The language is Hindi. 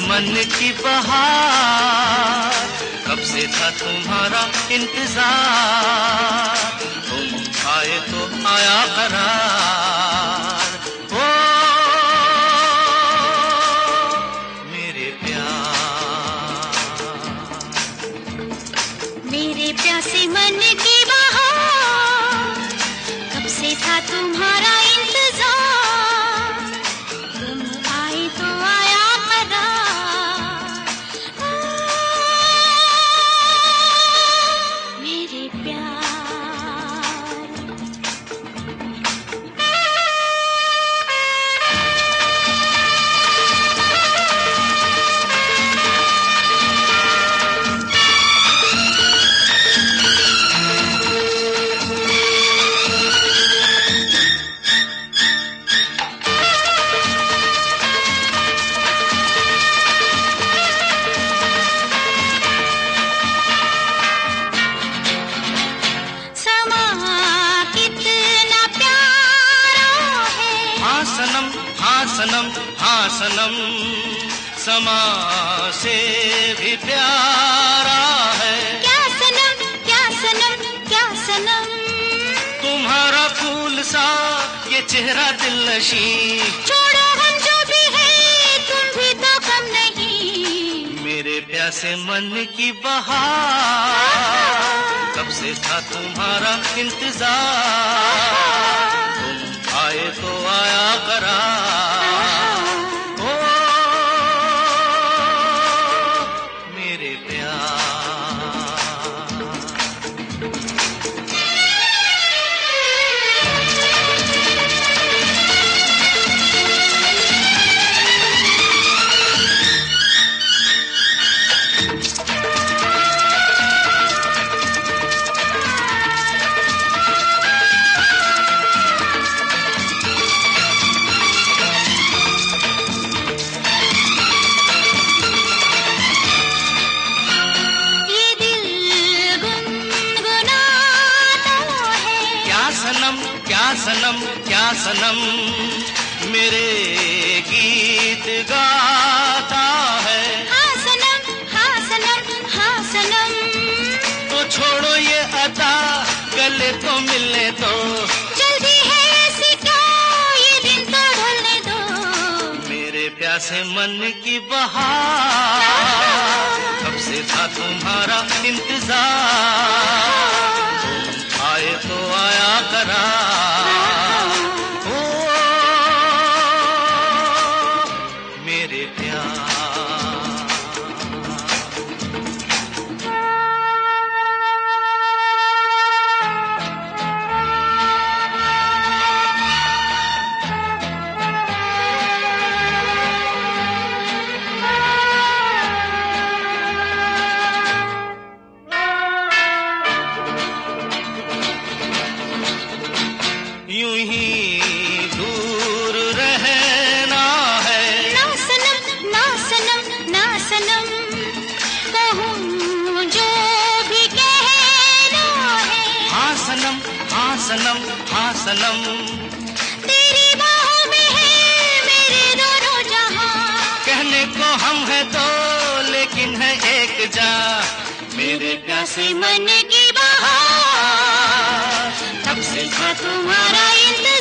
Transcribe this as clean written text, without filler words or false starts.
मन की बहार, कब से था तुम्हारा इंतजार, तुम आए तो आया करार। ओ मेरे प्यार, मेरे प्यासे मन की बहार, कब से था तुम्हारा इंतजार, तुम आए तो आया करार। मेरे प्यार, सनम, हाँ सनम, हाँ सनम, समा से भी प्यारा है। क्या सनम, क्या सनम, क्या सनम, तुम्हारा फूल सा ये चेहरा दिलनशी। छोड़ो हम जो भी है, तुम भी तो कम नहीं। मेरे प्यासे मन की बहार, कब से था तुम्हारा इंतजार, तुम आए तो आया करार। ओ मेरे प्यार, क्या सनम, क्या सनम, मेरे गीत गाता है। हाँ सनम, हाँ सनम, हाँ सनम, तो छोड़ो ये अदा, गले तो मिलने दो। जल्दी है ऐसी क्या, ये दिन तो ढलने दो। मेरे प्यासे मन की बहार, कब से था तुम्हारा इंतजार, आए तो आया करार। ओ मेरे प्यार, यूं ही दूर रहना है। ना सनम, ना सनम, ना सनम, कहूँ जो भी कहना है। हाँ सनम, हाँ सनम, हाँ सनम, तेरी बाहों में है मेरे दोनों जहां। कहने को हम है दो लेकिन है एक जा। मेरे प्यासे मन की बहार, तब से था तुम्हारा इंतजार।